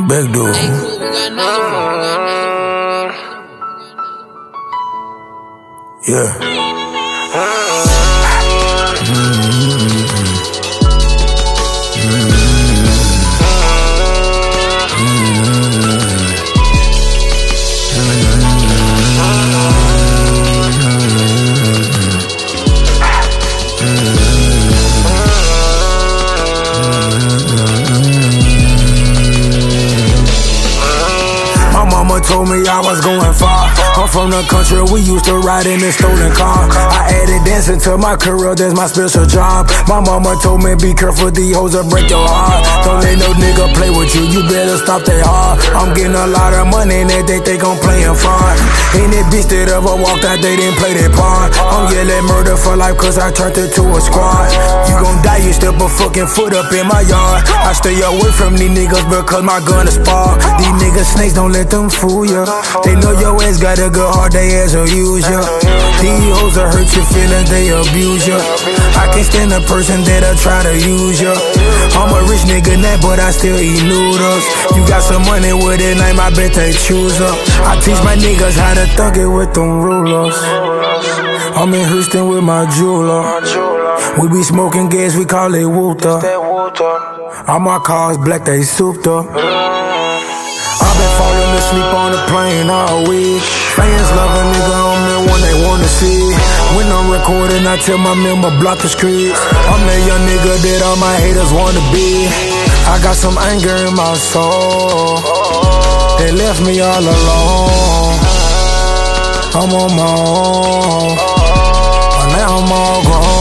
Big dude. Hey, cool, we got nothing. Yeah. My mama told me I was going far. I'm from the country, we used to ride in a stolen car. I added dancing to my career, that's my special job. My mama told me be careful, these hoes will break your heart. Don't let no nigga play with you, you better stop that hard. I'm getting a lot of money and they think I'm playing fun. Ain't that bitch that ever walked out, they didn't play that part. I'm yelling murder for life cause I turned it to a squad. You gon' die, you step a fucking foot up in my yard. I stay away from these niggas because my gun is spark. These niggas snakes, don't let them fool ya. They know your ass got a good heart, they ass will use ya. These hoes will hurt your feelings, they abuse ya. I can't stand a person that'll try to use ya. I'm a rich nigga now, but I still eat noodles. You got some money with it, name, I bet they choose up. I teach my niggas how to thug it with them rulers. I'm in Houston with my jeweler. We be smoking gas, we call it water. All my cars black, they souped up. I've been falling asleep on the plane all week. Fans love a nigga on me when they wanna see. When I'm recording, I tell my member block the streets. I'm that young nigga that all my haters wanna be. I got some anger in my soul. They left me all alone. I'm on my own, but now I'm all grown.